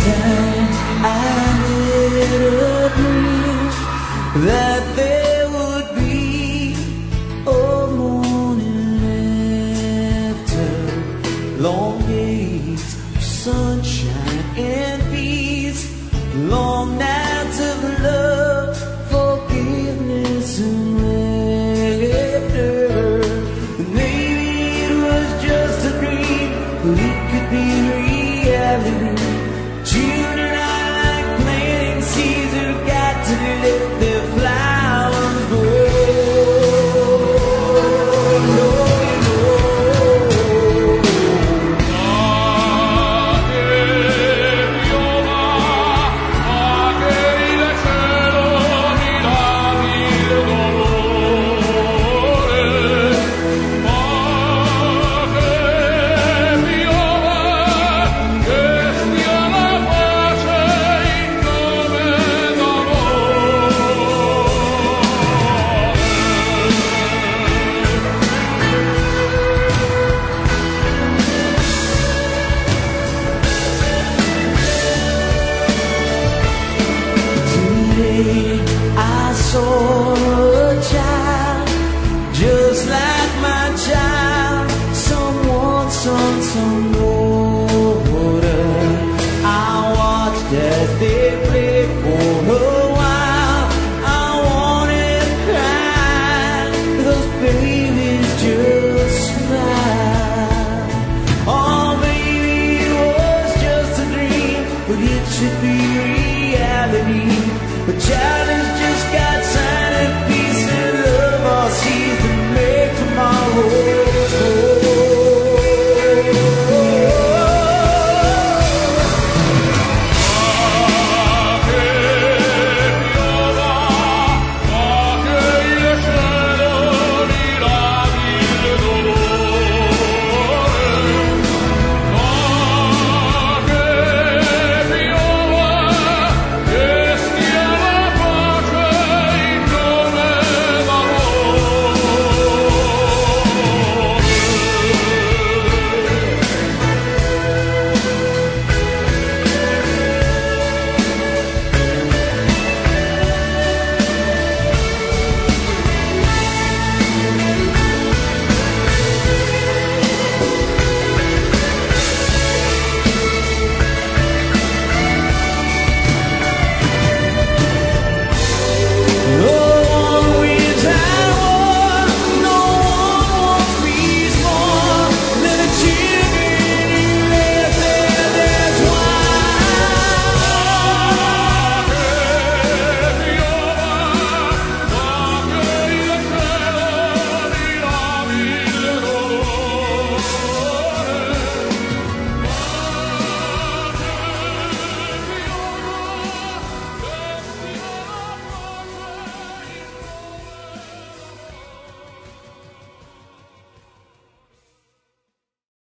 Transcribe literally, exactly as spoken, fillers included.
time I never dreamed that there would be a morning after long days of sunshine and peace, long nights of love, forgiveness and laughter. Maybe it was just a dream, but it could be reality. Children are like planting seeds who've got to let their flowers grow. I saw a child, just like my child, someone, some, some water. I watched as they played for a while. I wanted to cry, those babies just smile. Oh, baby, it was just a dream, but it should be real.